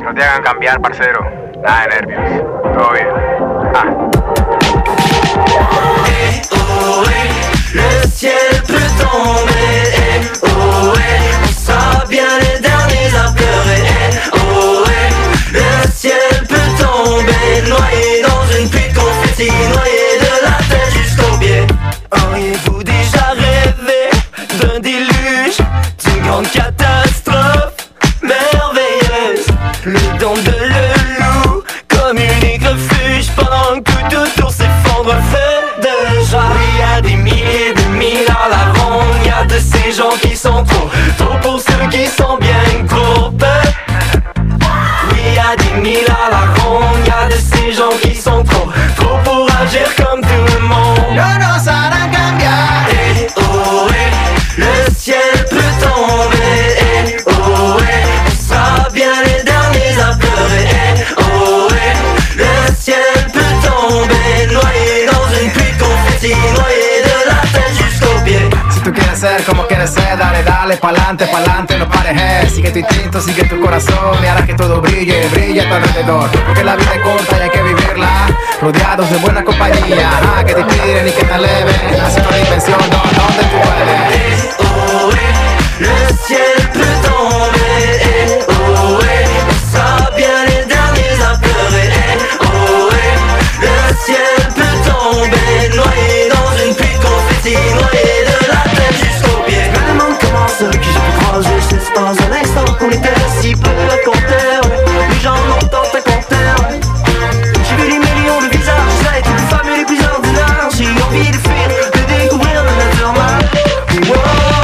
No te hagan cambiar, parcero. Nada de nervios. Todo bien. Le ciel peut tomber. On sera bien les derniers à pleurer. Le ciel peut tomber. Noyé dans une pluie de confetti. Noyé de la tête jusqu'aux pieds. Auriez-vous déjà rêvé d'un déluge, d'une grande catastrophe merveilleuse? Le don de l'eau comme unique refuge pendant que tout autour s'effondre. Feu de joie. Oui, y a des milliers de mille à la ronde. Y a de ces gens qui sont trop pour ceux qui sont bien trop peu. Oui, y a des mille à la ronde. Y a de ces gens qui sont trop pour agir comme tout le monde. No nos harán cambiar. Le ciel peut tomber. On sera bien les derniers à pleurer. Le ciel peut tomber. Noyé dans une pluie de confetti. Noyé de la tête jusqu'aux pieds. Si tú quieres ser como quieres ser, dale, dale, pa'lante, no pares, sigue tu instinto, sigue tu corazón y harás que todo brille, brille a tu alrededor. Porque la vida es corta y hay que vivirla rodeados de buena compañía. Que te inspiren y que te eleven hacia una dimensión donde tú puedes. Le ciel peut tomber. On sera bien les derniers à pleurer. Le ciel peut tomber. Noyé dans une pluie de confetti. Noyé de la tête jusqu'aux pieds. Le monde commence, qui j'ai pu croire juste l'espace d'un instant. Qu'on était si peu à compter. Les gens m'ont tant à compter. J'ai vu les millions de visages, ça a été plus fameux, les plus ordinaires. J'ai envie de fuir, de découvrir la nature mal.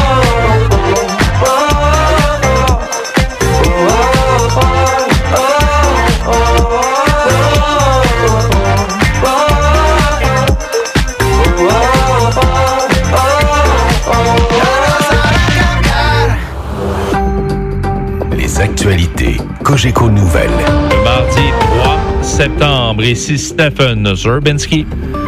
Les actualités Cogeco Nouvelles. Le mardi 3 septembre, ici Stephen Zerbinski.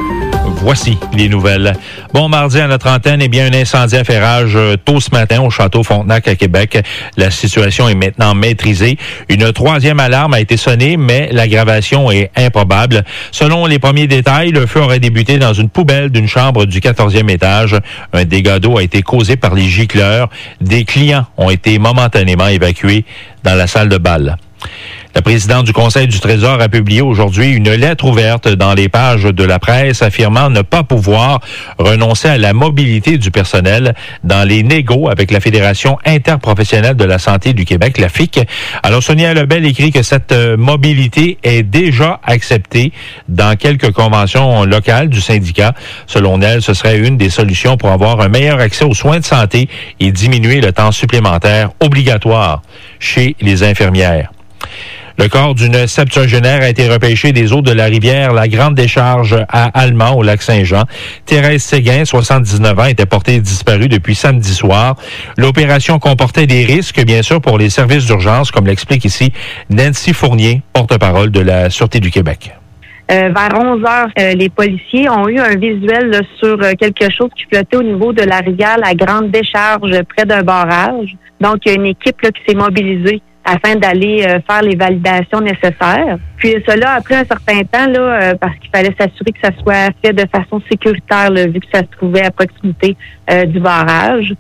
Voici les nouvelles. Bon mardi à notre antenne. Eh bien, un incendie à ferrage tôt ce matin au Château Frontenac à Québec. La situation est maintenant maîtrisée. Une troisième alarme a été sonnée, mais l'aggravation est improbable. Selon les premiers détails, le feu aurait débuté dans une poubelle d'une chambre du 14e étage. Un dégât d'eau a été causé par les gicleurs. Des clients ont été momentanément évacués dans la salle de bal. La présidente du Conseil du Trésor a publié aujourd'hui une lettre ouverte dans les pages de la presse affirmant ne pas pouvoir renoncer à la mobilité du personnel dans les négos avec la Fédération interprofessionnelle de la santé du Québec, la FIC. Alors, Sonia Lebel écrit que cette mobilité est déjà acceptée dans quelques conventions locales du syndicat. Selon elle, ce serait une des solutions pour avoir un meilleur accès aux soins de santé et diminuer le temps supplémentaire obligatoire chez les infirmières. Le corps d'une septuagénaire a été repêché des eaux de la rivière La Grande Décharge à Allemand, au lac Saint-Jean. Thérèse Séguin, 79 ans, était portée disparue depuis samedi soir. L'opération comportait des risques, bien sûr, pour les services d'urgence, comme l'explique ici Nancy Fournier, porte-parole de la Sûreté du Québec. Vers 11 heures, les policiers ont eu un visuel là, sur quelque chose qui flottait au niveau de la rivière La Grande Décharge, près d'un barrage. Donc, il y a une équipe là, qui s'est mobilisée afin d'aller faire les validations nécessaires. Puis cela, après un certain temps, là, parce qu'il fallait s'assurer que ça soit fait de façon sécuritaire, là, vu que ça se trouvait à proximité du barrage.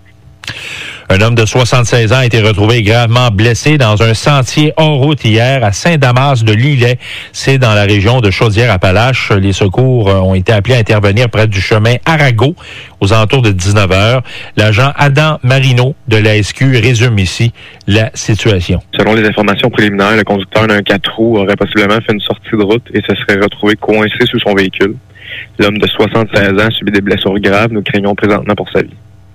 Un homme de 76 ans a été retrouvé gravement blessé dans un sentier hors route hier à Saint-Damas-de-Lillet. C'est dans la région de Chaudière-Appalaches. Les secours ont été appelés à intervenir près du chemin Arago aux alentours de 19h. L'agent Adam Marino de la SQ résume ici la situation. Selon les informations préliminaires, le conducteur d'un 4 roues aurait possiblement fait une sortie de route et se serait retrouvé coincé sous son véhicule. L'homme de 76 ans subit des blessures graves. Nous craignons présentement pour sa vie.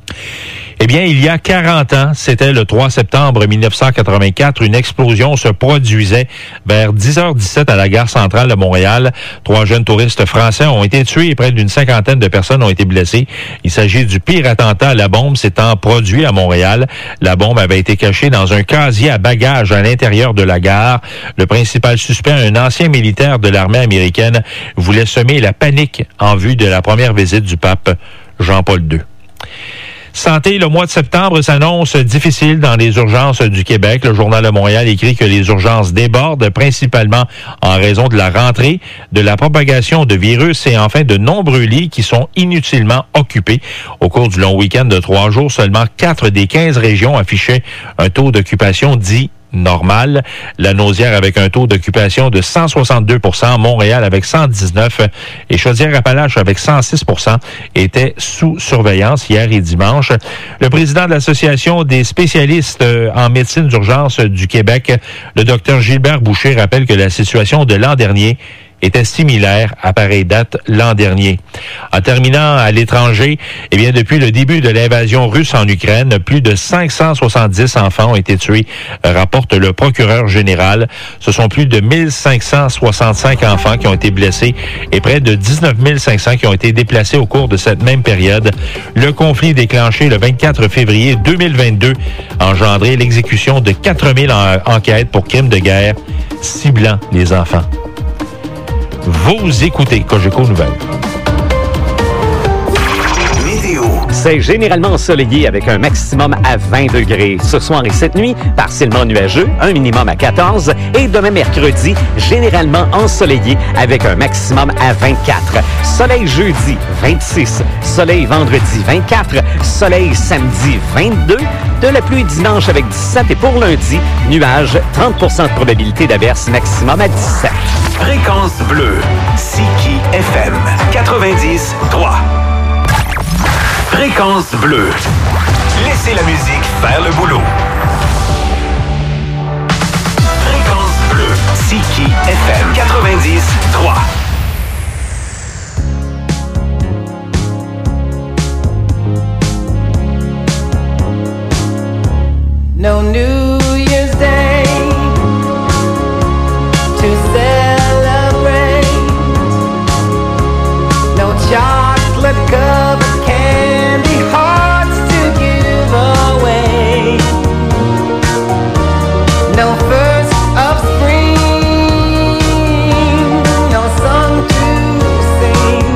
Eh bien, il y a 40 ans, c'était le 3 septembre 1984, une explosion se produisait vers 10h17 à la gare centrale de Montréal. 3 jeunes touristes français ont été tués et près d'une cinquantaine de personnes ont été blessées. Il s'agit du pire attentat à la bombe s'étant produit à Montréal. La bombe avait été cachée dans un casier à bagages à l'intérieur de la gare. Le principal suspect, un ancien militaire de l'armée américaine, voulait semer la panique en vue de la première visite du pape Jean-Paul II. Santé, le mois de septembre s'annonce difficile dans les urgences du Québec. Le Journal de Montréal écrit que les urgences débordent, principalement en raison de la rentrée, de la propagation de virus et enfin de nombreux lits qui sont inutilement occupés. Au cours du long week-end de 3 jours, seulement 4 des 15 régions affichaient un taux d'occupation dit normal. La Nausière avec un taux d'occupation de 162 %, Montréal avec 119 et Chaudière-Appalaches avec 106 % étaient sous surveillance hier et dimanche. Le président de l'Association des spécialistes en médecine d'urgence du Québec, le Dr Gilbert Boucher, rappelle que la situation de l'an dernier était similaire à pareille date l'an dernier. En terminant à l'étranger, eh bien, depuis le début de l'invasion russe en Ukraine, plus de 570 enfants ont été tués, rapporte le procureur général. Ce sont plus de 1565 enfants qui ont été blessés et près de 19 500 qui ont été déplacés au cours de cette même période. Le conflit déclenché le 24 février 2022 a engendré l'exécution de 4000 enquêtes pour crimes de guerre ciblant les enfants. Vous écoutez Cogeco Nouvelles. C'est généralement ensoleillé avec un maximum à 20 degrés. Ce soir et cette nuit, partiellement nuageux, un minimum à 14. Et demain mercredi, généralement ensoleillé avec un maximum à 24. Soleil jeudi, 26. Soleil vendredi, 24. Soleil samedi, 22. De la pluie dimanche avec 17. Et pour lundi, nuages, 30 % de probabilité d'averse, maximum à 17. Fréquence bleue, Siki FM 90.3. Fréquence bleue. Laissez la musique faire le boulot. Fréquence bleue, Siki FM 90.3. No New Year's Day to celebrate. No chocolate covered candy hearts to give away. No first of spring, no song to sing.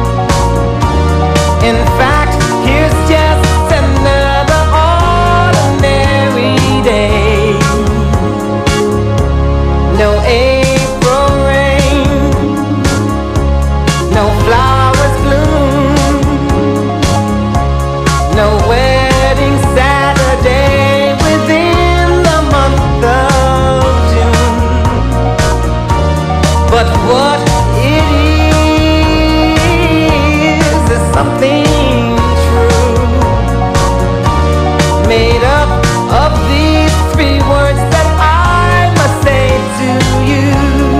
In fact, here's just another ordinary day. No April rain, no flowers bloom, no wedding Saturday within the month of June. But what it is something true, made up of these 3 words that I must say to you.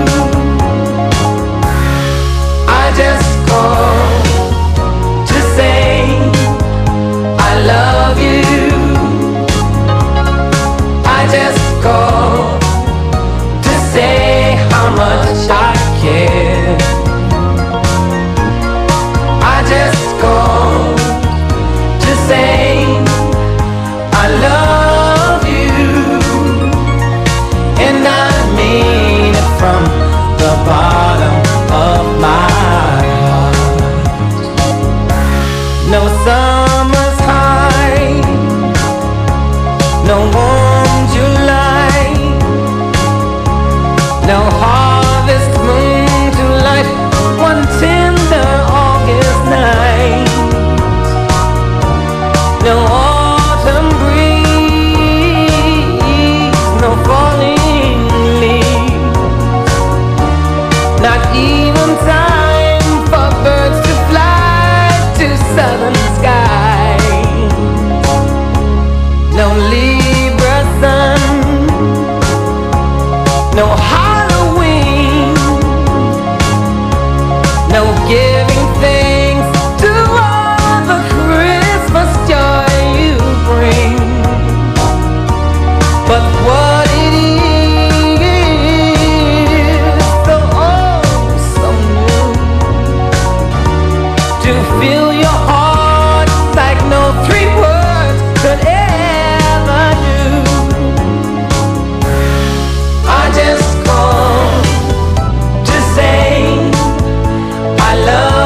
I just called to say I love you. I just called to say how much I care. I just called to say I love you, and I mean it from the bottom of my heart. No summer's high, no warm July, no harvest moon to light one tender August night. No autumn breeze, no falling leaves, not even time for birds to fly to southern skies. No Libra sun, no Halloween, no giving thanks to all the Christmas joy you bring. But what it is so oh so new, to fill your heart like no 3 words could ever do. I just called to say I love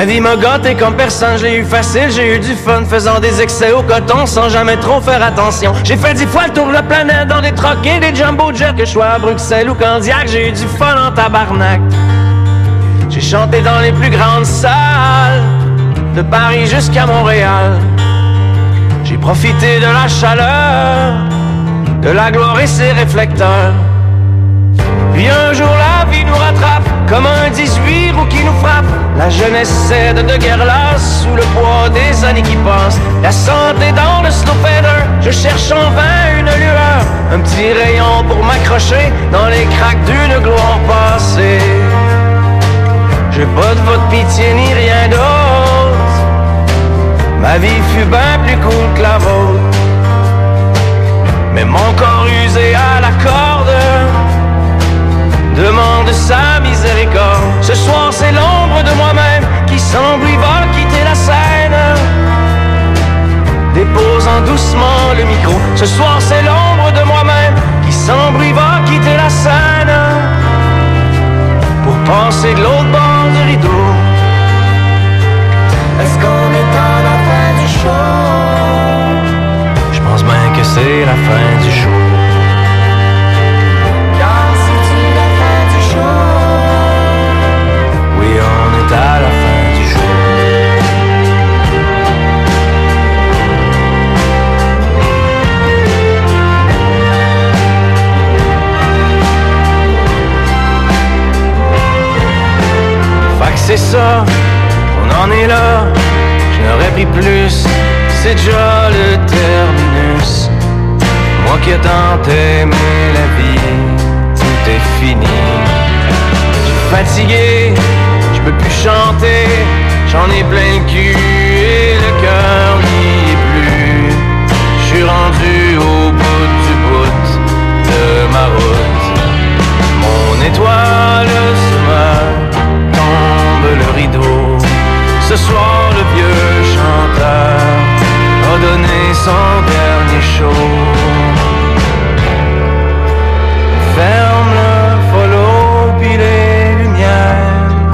Ma vie m'a gâté comme personne, je l'ai eu facile, j'ai eu du fun, faisant des excès au coton sans jamais trop faire attention. J'ai fait 10 fois le tour de la planète dans des trucks et des jumbo jets, que je sois à Bruxelles ou Candiac, j'ai eu du fun en tabarnak. J'ai chanté dans les plus grandes salles, de Paris jusqu'à Montréal. J'ai profité de la chaleur, de la gloire et ses réflecteurs. Puis un jour la vie nous rattrape, comme un 18 roues qui nous frappe. La jeunesse cède de guerre lasse, sous le poids des années qui passent. La santé dans le slow fader, je cherche en vain une lueur, un petit rayon pour m'accrocher dans les craques d'une gloire passée. J'ai pas de votre pitié ni rien d'autre, ma vie fut bien plus cool que la vôtre. Mais mon corps usé à la corde demande sa miséricorde. Ce soir c'est l'ombre de moi-même qui semble lui va quitter la scène, déposant doucement le micro. Ce soir c'est l'ombre de moi-même qui semble lui va quitter la scène, pour passer de l'autre bord du rideau. Est-ce qu'on est à la fin du show? Je pense bien que c'est la fin du show. À la fin du jour. Fait que c'est ça, on en est là, je n'aurais pris plus, c'est déjà le terminus. Moi qui ai tant aimé la vie, tout est fini. Je suis fatigué, je peux plus chanter, j'en ai plein le cul et le cœur n'y est plus. Je suis rendu au bout du bout de ma route. Mon étoile se meurt, tombe le rideau. Ce soir le vieux chanteur a donné son dernier show. Ferme le follow puis les lumières.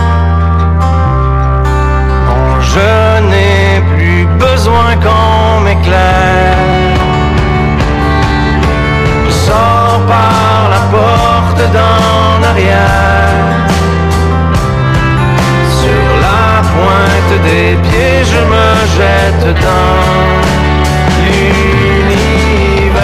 Je n'ai plus besoin qu'on m'éclaire. Je sors par la porte d'en arrière. Sur la pointe des pieds, je me jette dans l'univers.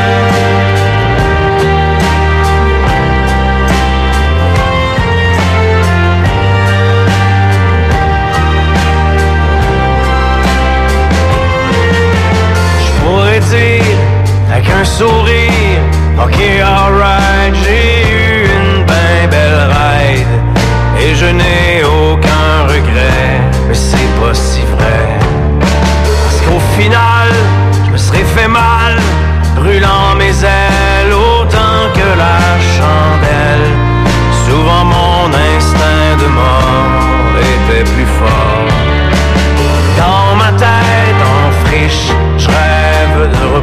Dire avec un sourire, ok alright, j'ai eu une ben belle ride et je n'ai aucun regret, mais c'est pas si vrai, parce qu'au final je me serais fait mal, brûlant mes ailes autant que la chandelle. Souvent mon instinct de mort était plus fort. Dans ma tête en friche, je rêve de repos.